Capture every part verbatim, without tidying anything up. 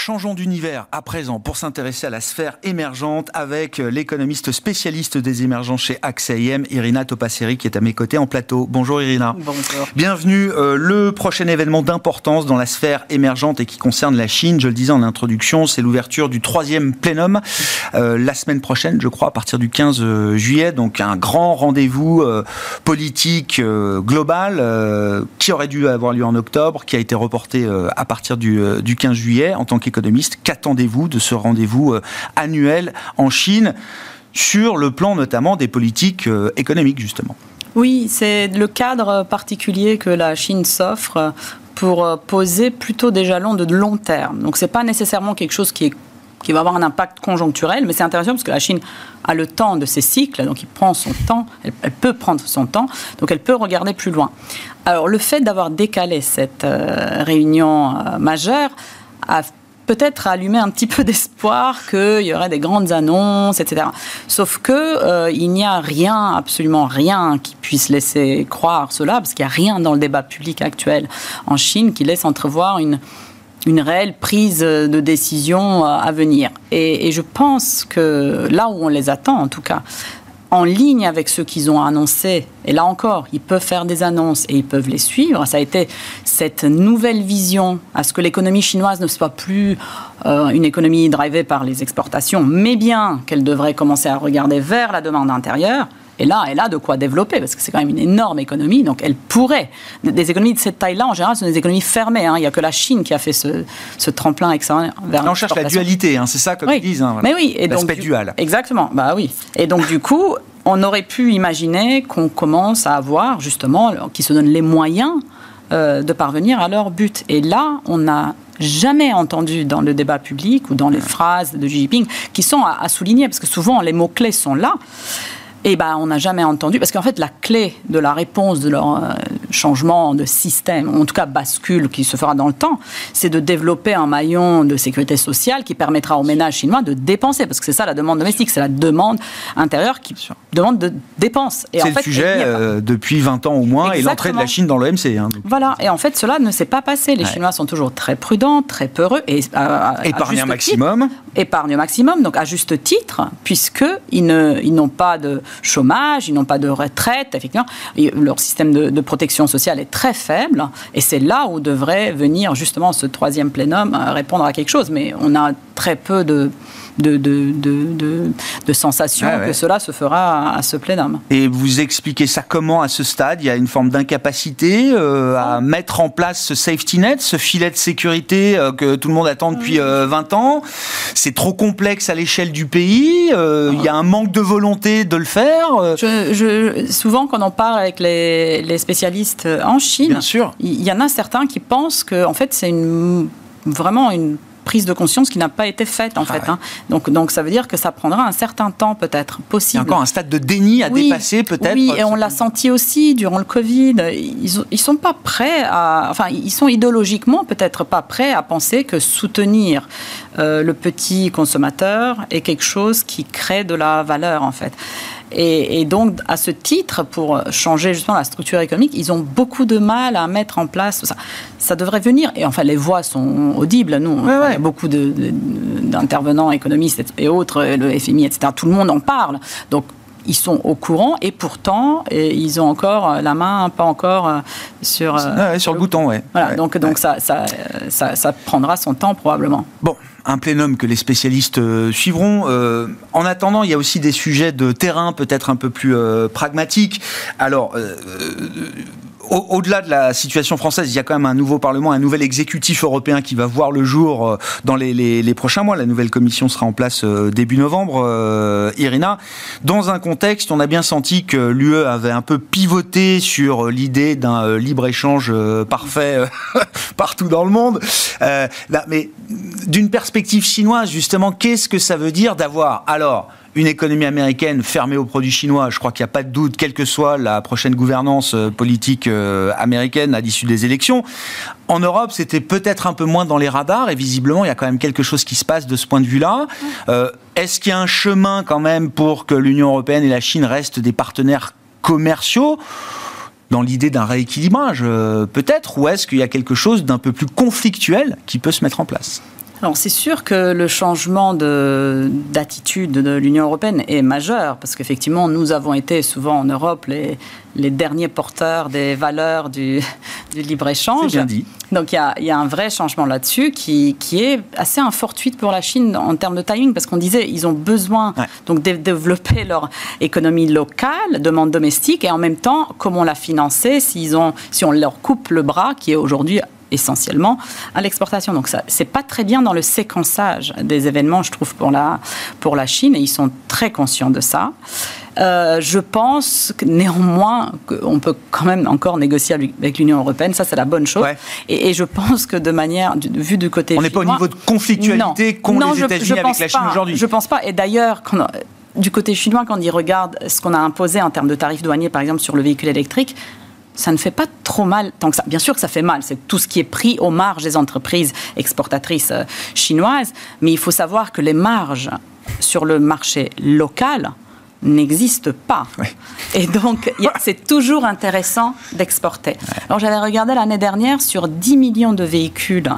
Changeons d'univers à présent pour s'intéresser à la sphère émergente avec l'économiste spécialiste des émergents chez A X A I M, Irina Topasseri, qui est à mes côtés en plateau. Bonjour Irina. Bonjour. Bienvenue. Euh, le prochain événement d'importance dans la sphère émergente et qui concerne la Chine, je le disais en introduction, c'est l'ouverture du troisième plénum euh, la semaine prochaine, je crois, à partir du quinze juillet. Donc un grand rendez-vous euh, politique euh, global euh, qui aurait dû avoir lieu en octobre, qui a été reporté euh, à partir du, euh, du quinze juillet. En tant qu'économiste, qu'attendez-vous de ce rendez-vous euh, annuel en Chine sur le plan notamment des politiques euh, économiques, justement? Oui, c'est le cadre particulier que la Chine s'offre pour poser plutôt des jalons de long terme. Donc, ce n'est pas nécessairement quelque chose qui, est, qui va avoir un impact conjoncturel, mais c'est intéressant parce que la Chine a le temps de ses cycles, donc il prend son temps, elle, elle peut prendre son temps, donc elle peut regarder plus loin. Alors, le fait d'avoir décalé cette euh, réunion euh, majeure a peut-être allumer un petit peu d'espoir qu'il y aurait des grandes annonces, et cetera. Sauf que euh, il n'y a rien, absolument rien, qui puisse laisser croire cela, parce qu'il n'y a rien dans le débat public actuel en Chine qui laisse entrevoir une, une réelle prise de décision à venir. Et, et je pense que là où on les attend, en tout cas, en ligne avec ceux qu'ils ont annoncés, et là encore, ils peuvent faire des annonces et ils peuvent les suivre. Ça a été cette nouvelle vision à ce que l'économie chinoise ne soit plus euh, une économie drivée par les exportations, mais bien qu'elle devrait commencer à regarder vers la demande intérieure. Et là, elle a de quoi développer, parce que c'est quand même une énorme économie, donc elle pourrait. Des économies de cette taille-là, en général, ce sont des économies fermées. Hein. Il n'y a que la Chine qui a fait ce, ce tremplin extraordinaire vers Là, on cherche la dualité, hein, c'est ça, comme oui. ils disent. Hein, voilà. Mais oui, et l'aspect donc, dual. Exactement, bah oui. Et donc, du coup, on aurait pu imaginer qu'on commence à avoir, justement, qui se donnent les moyens euh, de parvenir à leur but. Et là, on n'a jamais entendu dans le débat public ou dans les phrases de Xi Jinping, qui sont à, à souligner, parce que souvent, les mots-clés sont là. Et ben, on n'a jamais entendu, parce qu'en fait, la clé de la réponse de leur euh, changement de système, en tout cas bascule qui se fera dans le temps, c'est de développer un maillon de sécurité sociale qui permettra aux ménages chinois de dépenser, parce que c'est ça la demande domestique, c'est la demande intérieure qui demande de dépenses. Et c'est en le fait, sujet euh, depuis vingt ans au moins, Exactement. Et l'entrée de la Chine dans l'O M C. Hein, voilà, et en fait, cela ne s'est pas passé. Les ouais. Chinois sont toujours très prudents, très peureux. Et, euh, épargne un maximum. Titre, épargne au maximum, donc à juste titre, puisqu'ils ne, ils n'ont pas de chômage, ils n'ont pas de retraite, effectivement. Leur système de, de protection sociale est très faible, et c'est là où devrait venir justement ce troisième plénum répondre à quelque chose. Mais on a très peu de... De, de, de, de, de sensations ah ouais. que cela se fera à, à ce plénum. Et vous expliquez ça comment à ce stade? Il y a une forme d'incapacité euh, à mettre en place ce safety net, ce filet de sécurité euh, que tout le monde attend depuis euh, vingt ans. C'est trop complexe à l'échelle du pays. Euh, il y a un manque de volonté de le faire. Je, je, souvent, quand on parle avec les, les spécialistes en Chine, Bien sûr. il y en a certains qui pensent que en fait, c'est une, vraiment une prise de conscience qui n'a pas été faite en ah fait. Ouais. Hein. Donc, donc ça veut dire que ça prendra un certain temps peut-être possible. Il y a encore un stade de déni à oui, dépasser peut-être. Oui, et on l'a senti aussi durant le Covid. Ils ils sont pas prêts à, enfin ils sont idéologiquement peut-être pas prêts à penser que soutenir euh, le petit consommateur est quelque chose qui crée de la valeur en fait. Et, et donc, à ce titre, pour changer justement la structure économique, ils ont beaucoup de mal à mettre en place ça. Ça devrait venir. Et enfin, les voix sont audibles. Nous, ouais, ouais. beaucoup de, de, d'intervenants économistes et autres, le F M I, et cetera. Tout le monde en parle. Donc, ils sont au courant et pourtant, et ils ont encore la main pas encore sur... Ouais, sur le bouton, oui. Voilà, ouais. donc, donc ouais. ça, ça, ça, ça prendra son temps probablement. Bon. Un plénum que les spécialistes euh, suivront. Euh, en attendant, il y a aussi des sujets de terrain peut-être un peu plus euh, pragmatiques. Alors, euh, euh, au- au-delà de la situation française, il y a quand même un nouveau Parlement, un nouvel exécutif européen qui va voir le jour euh, dans les, les, les prochains mois. La nouvelle commission sera en place euh, début novembre, euh, Irina. Dans un contexte, on a bien senti que l'U E avait un peu pivoté sur l'idée d'un euh, libre-échange euh, parfait euh, partout dans le monde. Euh, là, mais d'une perspective chinoise, justement, qu'est-ce que ça veut dire d'avoir, alors, une économie américaine fermée aux produits chinois? Je crois qu'il n'y a pas de doute, quelle que soit la prochaine gouvernance politique euh, américaine à l'issue des élections. En Europe, c'était peut-être un peu moins dans les radars, et visiblement, il y a quand même quelque chose qui se passe de ce point de vue-là. Euh, est-ce qu'il y a un chemin quand même pour que l'Union européenne et la Chine restent des partenaires commerciaux dans l'idée d'un rééquilibrage, euh, peut-être, ou est-ce qu'il y a quelque chose d'un peu plus conflictuel qui peut se mettre en place? Alors c'est sûr que le changement de, d'attitude de l'Union européenne est majeur, parce qu'effectivement nous avons été souvent en Europe les, les derniers porteurs des valeurs du, du libre-échange. C'est bien dit. Donc il y a, il y a un vrai changement là-dessus qui, qui est assez un fortuite pour la Chine en termes de timing, parce qu'on disait ils ont besoin ouais. donc, de développer leur économie locale, demande domestique, et en même temps comment la financer s'ils ont, si on leur coupe le bras, qui est aujourd'hui essentiellement à l'exportation. Donc ça, c'est pas très bien dans le séquençage des événements, je trouve, pour la, pour la Chine, et ils sont très conscients de ça. Euh, je pense que néanmoins qu'on peut quand même encore négocier avec l'Union européenne, ça c'est la bonne chose. Ouais. Et, et je pense que de manière, vu du côté on n'est pas au niveau de conflictualité qu'ont les États-Unis avec la Chine pas, aujourd'hui. Je pense pas. Et d'ailleurs, quand on, du côté chinois, quand ils regardent ce qu'on a imposé en termes de tarifs douaniers, par exemple sur le véhicule électrique, ça ne fait pas trop mal tant que ça. Bien sûr que ça fait mal, c'est tout ce qui est pris aux marges des entreprises exportatrices chinoises, mais il faut savoir que les marges sur le marché local n'existent pas. Oui. Et donc, c'est toujours intéressant d'exporter. Ouais. Alors, j'avais regardé l'année dernière sur dix millions de véhicules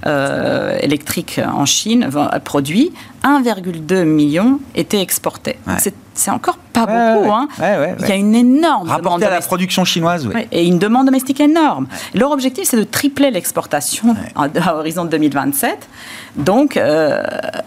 euh, électriques en Chine produits, un virgule deux million étaient exportés. Ouais. C'est, c'est encore pas ouais, beaucoup. Ouais, hein. ouais, ouais, Il y a une énorme Rapporté demande à la production chinoise, oui. Ouais, et une demande domestique énorme. Ouais. Leur objectif, c'est de tripler l'exportation ouais. à, à horizon deux mille vingt-sept. Donc, euh,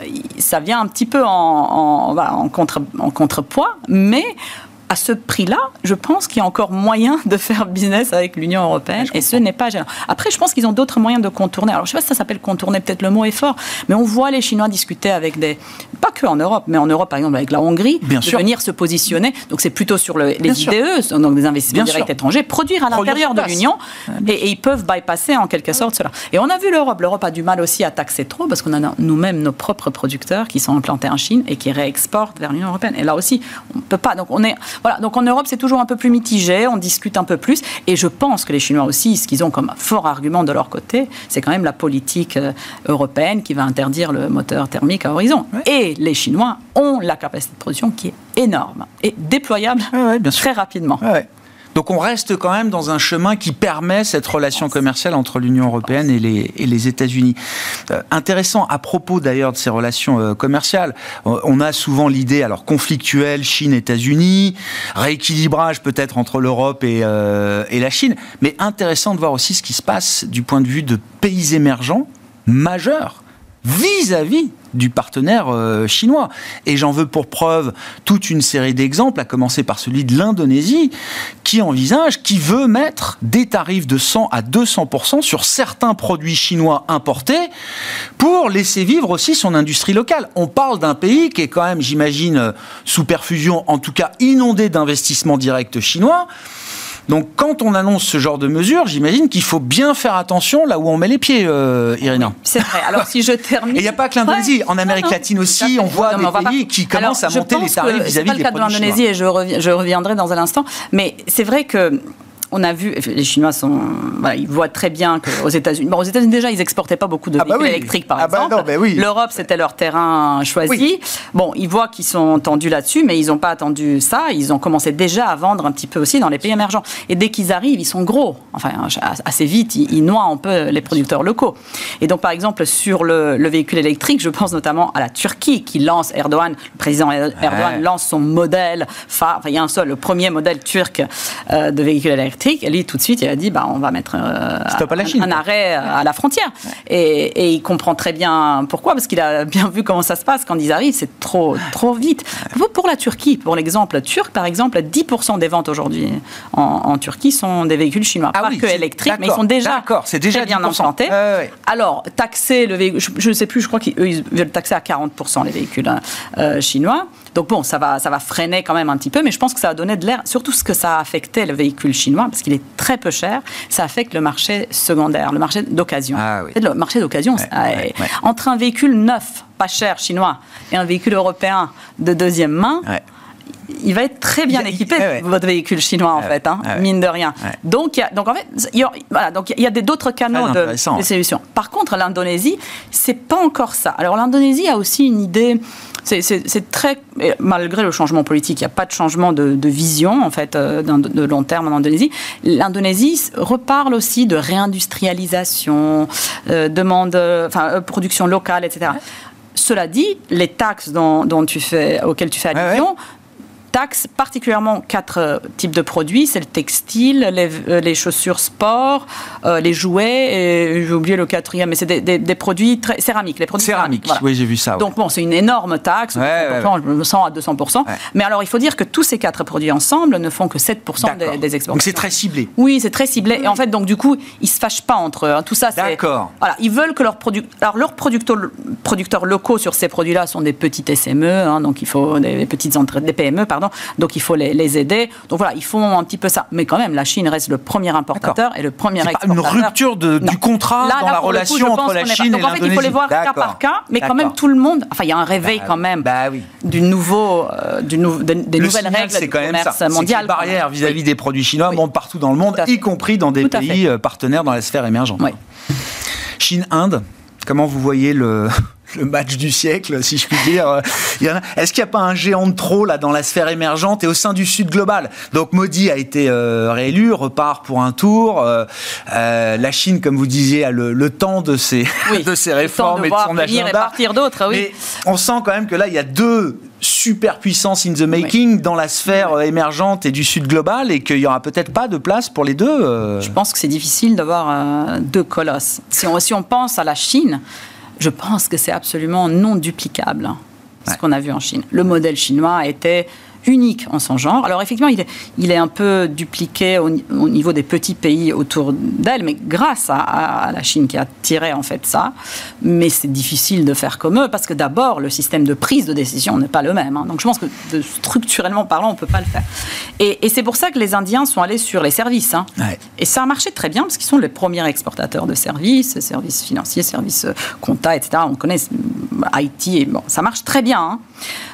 ça vient un petit peu en, en, en, contre, en contrepoids, mais à ce prix-là, je pense qu'il y a encore moyen de faire business avec l'Union européenne, et ce n'est pas gênant. Après, je pense qu'ils ont d'autres moyens de contourner. Alors, je ne sais pas si ça s'appelle contourner, peut-être le mot est fort, mais on voit les Chinois discuter avec des... Pas que en Europe, mais en Europe, par exemple, avec la Hongrie, Bien de sûr. venir se positionner. Donc, c'est plutôt sur le, les I D E, donc des investissements Bien directs sûr. étrangers, produire à l'intérieur produire de l'Union, et, et ils peuvent bypasser en quelque sorte cela. Et on a vu l'Europe. L'Europe a du mal aussi à taxer trop, parce qu'on a nous-mêmes nos propres producteurs qui sont implantés en Chine et qui réexportent vers l'Union européenne. Et là aussi, on ne peut pas. Donc, on est... Voilà. Donc, en Europe, c'est toujours un peu plus mitigé, on discute un peu plus, et je pense que les Chinois aussi, ce qu'ils ont comme fort argument de leur côté, c'est quand même la politique euh, européenne qui va interdire le moteur thermique à horizon. Ouais. Et les Chinois ont la capacité de production qui est énorme et déployable ouais, ouais, bien très sûr. rapidement. Ouais, ouais. Donc on reste quand même dans un chemin qui permet cette relation commerciale entre l'Union européenne et les, et les États-Unis. Euh, intéressant, à propos d'ailleurs de ces relations euh, commerciales, on a souvent l'idée, alors conflictuelle, Chine-États-Unis, rééquilibrage peut-être entre l'Europe et, euh, et la Chine, mais intéressant de voir aussi ce qui se passe du point de vue de pays émergents majeurs vis-à-vis du partenaire euh, chinois. Et j'en veux pour preuve toute une série d'exemples, à commencer par celui de l'Indonésie, qui envisage, qui veut mettre des tarifs de cent à deux cents pour cent sur certains produits chinois importés pour laisser vivre aussi son industrie locale. On parle d'un pays qui est quand même, j'imagine, sous perfusion, en tout cas inondé d'investissements directs chinois. Donc, quand on annonce ce genre de mesures, j'imagine qu'il faut bien faire attention là où on met les pieds, euh, Irina. C'est vrai. Alors, si je termine... Et il n'y a pas que l'Indonésie. Ouais. En Amérique non, non, latine aussi, on voit non, des on pays pas... qui commencent Alors, à monter les tarifs vis-à-vis des produits chinois. C'est pas le cas de l'Indonésie, et je, revi- je reviendrai dans un instant. Mais c'est vrai que... On a vu, les Chinois sont, voilà, ils voient très bien qu'aux États-Unis, bon, aux États-Unis déjà, ils exportaient pas beaucoup de véhicules ah bah oui. électriques, par ah exemple. Bah non, bah oui. L'Europe, c'était leur terrain choisi. Oui. Bon, ils voient qu'ils sont tendus là-dessus, mais ils n'ont pas attendu ça. Ils ont commencé déjà à vendre un petit peu aussi dans les pays émergents. Et dès qu'ils arrivent, ils sont gros. Enfin, assez vite, ils, ils noient un peu les producteurs locaux. Et donc, par exemple, sur le, le véhicule électrique, je pense notamment à la Turquie qui lance Erdogan, le président Erdogan ouais. lance son modèle phare. Enfin, il y a un seul, le premier modèle turc euh, de véhicule électrique. Et lui, tout de suite, il a dit bah, on va mettre euh, à la Chine, un, un arrêt à la frontière. Ouais. Et, et il comprend très bien pourquoi, parce qu'il a bien vu comment ça se passe. Quand ils arrivent, c'est trop, trop vite. Ouais. Pour la Turquie, pour l'exemple turc, par exemple, dix pour cent des ventes aujourd'hui en, en Turquie sont des véhicules chinois. Ah pas oui, que électriques, mais ils sont déjà, c'est déjà très bien implantés. Euh, ouais. Alors, taxer le véhicule, je ne sais plus, je crois qu'eux, ils veulent taxer à quarante pour cent les véhicules euh, chinois. Donc bon, ça va, ça va freiner quand même un petit peu, mais je pense que ça a donné de l'air, surtout ce que ça a affecté le véhicule chinois, parce qu'il est très peu cher, ça affecte le marché secondaire, le marché d'occasion. Ah, oui. Le marché d'occasion, ouais, ouais, ouais. entre un véhicule neuf, pas cher, chinois, et un véhicule européen de deuxième main, ouais. il va être très bien il, équipé, il, ouais, votre véhicule chinois, en ouais, fait, hein, ouais, mine de rien. Ouais. Donc, il y a, donc, en fait, il y a, voilà, donc, il y a des, d'autres canaux de, de solutions. Par contre, l'Indonésie, c'est pas encore ça. Alors, l'Indonésie a aussi une idée... C'est, c'est, c'est très... Malgré le changement politique, il n'y a pas de changement de, de vision, en fait, euh, de, de long terme en Indonésie. L'Indonésie reparle aussi de réindustrialisation, euh, demande... Enfin, euh, production locale, et cetera. Ouais. Cela dit, les taxes dont, dont tu fais, auxquelles tu fais allusion... Ouais, ouais. Taxes particulièrement quatre euh, types de produits, c'est le textile, les, euh, les chaussures sport, euh, les jouets, et j'ai oublié le quatrième, mais c'est des, des, des produits très, céramiques. Les produits céramiques, céramiques, voilà. Oui, j'ai vu ça. Ouais. Donc bon, c'est une énorme taxe, ouais, ouais, ouais. Je me sens à deux cents pour cent. Ouais. Mais alors, il faut dire que tous ces quatre produits ensemble ne font que sept pour cent des, des exportations. Donc c'est très ciblé. Oui, c'est très ciblé. Oui. Et en fait, donc du coup, ils ne se fâchent pas entre eux. Tout ça, c'est... D'accord. Voilà, ils veulent que leurs produ... alors, leurs producteurs, producteurs locaux sur ces produits-là sont des petites S M E, hein, donc il faut des petites entrées, des P M E, pardon. Donc il faut les les aider. Donc voilà, ils font un petit peu ça. Mais quand même, la Chine reste le premier importateur D'accord. et le premier c'est exportateur. Pas une rupture de, du contrat là, dans là, la relation coup, entre la Chine pas... et l'Indonésie. Donc en fait, il faut les voir D'accord. cas par cas, mais D'accord. quand même tout le monde... Enfin, il y a un réveil bah, quand même bah, oui. du nouveau, euh, du nou... des, des le nouvelles signal, règles c'est du quand même commerce ça. mondial. C'est les barrières vis-à-vis oui. des produits chinois oui. montent partout dans le monde, y compris dans des pays partenaires dans la sphère émergente. Oui. Chine-Inde, comment vous voyez le... le match du siècle, si je puis dire. Est-ce qu'il n'y a pas un géant de trop là dans la sphère émergente et au sein du Sud global ? Donc Modi a été euh, réélu, repart pour un tour. Euh, euh, la Chine, comme vous disiez, a le, le temps de ses, oui, de ses réformes de et de son agenda. Et partir d'autres, oui. Mais on sent quand même que là, il y a deux superpuissances in the making oui. dans la sphère oui. émergente et du Sud global et qu'il n'y aura peut-être pas de place pour les deux. Euh... Je pense que c'est difficile d'avoir euh, deux colosses. Si on, si on pense à la Chine, je pense que c'est absolument non duplicable, hein, ce ouais. qu'on a vu en Chine. Le modèle chinois était unique en son genre. Alors effectivement, il est, il est un peu dupliqué au, au niveau des petits pays autour d'elle, mais grâce à, à la Chine qui a tiré en fait ça. Mais c'est difficile de faire comme eux, parce que d'abord, le système de prise de décision n'est pas le même. Hein. Donc je pense que de, structurellement parlant, on ne peut pas le faire. Et, et c'est pour ça que les Indiens sont allés sur les services. Hein. Ouais. Et ça a marché très bien, parce qu'ils sont les premiers exportateurs de services, services financiers, services compta, et cetera. On connaît I T, et bon, ça marche très bien. Hein.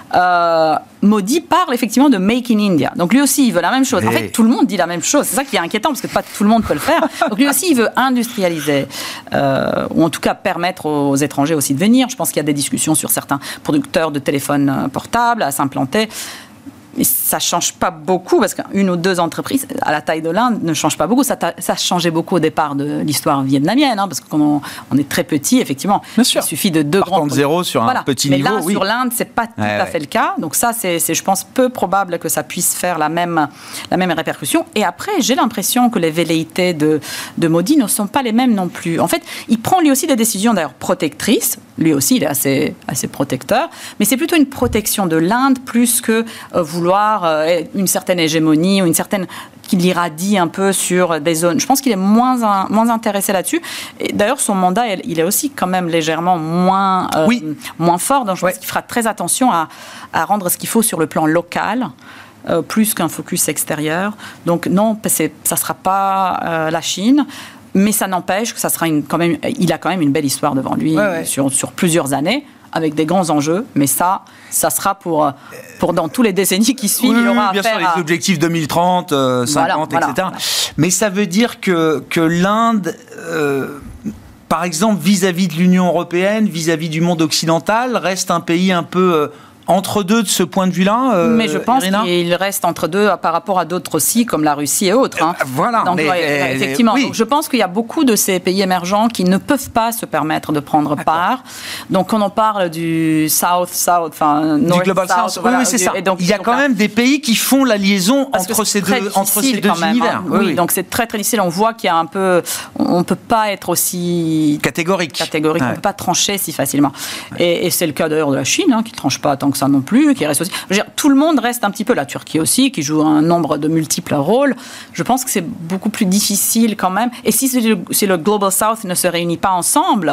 Euh, Modi parle effectivement de Make in India. Donc lui aussi, il veut la même chose. En fait, tout le monde dit la même chose. C'est ça qui est inquiétant, parce que pas tout le monde peut le faire. Donc lui aussi, il veut industrialiser, euh, ou en tout cas permettre aux étrangers aussi de venir. Je pense qu'il y a des discussions sur certains producteurs de téléphones portables à s'implanter. Mais ça ne change pas beaucoup, parce qu'une ou deux entreprises à la taille de l'Inde ne changent pas beaucoup. Ça, ça changeait beaucoup au départ de l'histoire vietnamienne, hein, parce qu'on on est très petit, effectivement. Bien sûr. Il suffit de deux Partant grands... de zéro sur voilà. un petit Mais niveau, là, oui. sur l'Inde, ce n'est pas tout ouais, à fait ouais. le cas. Donc ça, c'est, c'est, je pense, peu probable que ça puisse faire la même, la même répercussion. Et après, j'ai l'impression que les velléités de, de Modi ne sont pas les mêmes non plus. En fait, il prend lui aussi des décisions, d'ailleurs, protectrices. Lui aussi, il est assez, assez protecteur. Mais c'est plutôt une protection de l'Inde, plus que euh, vouloir... Euh, une certaine hégémonie ou une certaine qu'il irradie un peu sur des zones. Je pense qu'il est moins, un, moins intéressé là-dessus. Et d'ailleurs, son mandat, il est aussi quand même légèrement moins, euh, oui. moins fort. Donc, je ouais. pense qu'il fera très attention à, à rendre ce qu'il faut sur le plan local, euh, plus qu'un focus extérieur. Donc, non, c'est, ça ne sera pas euh, la Chine. Mais ça n'empêche que ça sera une, quand même, il a quand même une belle histoire devant lui ouais, ouais. Sur, sur plusieurs années, avec des grands enjeux, mais ça, ça sera pour, pour dans tous les décennies qui suivent. Oui, il aura bien à faire sûr, les à... objectifs deux mille trente, euh, cinquante, voilà, et cetera. Voilà. Mais ça veut dire que, que l'Inde, euh, par exemple, vis-à-vis de l'Union européenne, vis-à-vis du monde occidental, reste un pays un peu... Euh, entre deux de ce point de vue-là, euh, mais je pense Irina qu'il reste entre deux par rapport à d'autres aussi, comme la Russie et autres. Hein. Euh, voilà. Donc, mais, ouais, euh, effectivement. Oui. Donc, je pense qu'il y a beaucoup de ces pays émergents qui ne peuvent pas se permettre de prendre D'accord. part. Donc, quand on parle du South, South, enfin du North, Global South, South voilà, oui, oui, c'est ça. Et donc, il y a quand même des pays qui font la liaison Parce entre ces deux, entre ces deux même, univers. Hein. Oui, oui, donc c'est très très difficile. On voit qu'il y a un peu, on ne peut pas être aussi catégorique. Catégorique. Ouais. On ne peut pas trancher si facilement. Ouais. Et, et c'est le cas d'ailleurs de la Chine, hein, qui ne tranche pas tant que ça non plus, qui reste aussi. Je veux dire, tout le monde reste un petit peu, la Turquie aussi, qui joue un nombre de multiples rôles. Je pense que c'est beaucoup plus difficile quand même. Et si, c'est le, si le Global South ne se réunit pas ensemble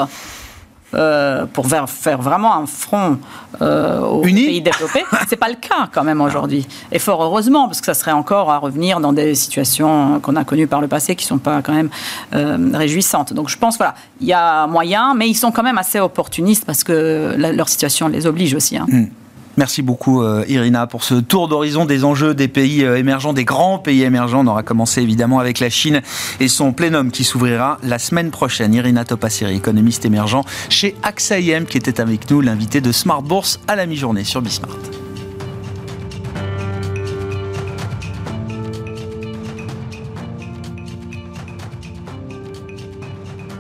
euh, pour faire, faire vraiment un front euh, aux Uni. pays développés, c'est pas le cas quand même aujourd'hui. Et fort heureusement, parce que ça serait encore à revenir dans des situations qu'on a connues par le passé qui sont pas quand même euh, réjouissantes. Donc je pense voilà, il y a moyen, mais ils sont quand même assez opportunistes parce que la, leur situation les oblige aussi. Hein. Mm. Merci beaucoup euh, Irina pour ce tour d'horizon des enjeux des pays euh, émergents, des grands pays émergents. On aura commencé évidemment avec la Chine et son plénum qui s'ouvrira la semaine prochaine. Irina Topasseri, économiste émergent chez A X A I M, qui était avec nous, l'invité de Smart Bourse à la mi-journée sur Bismart.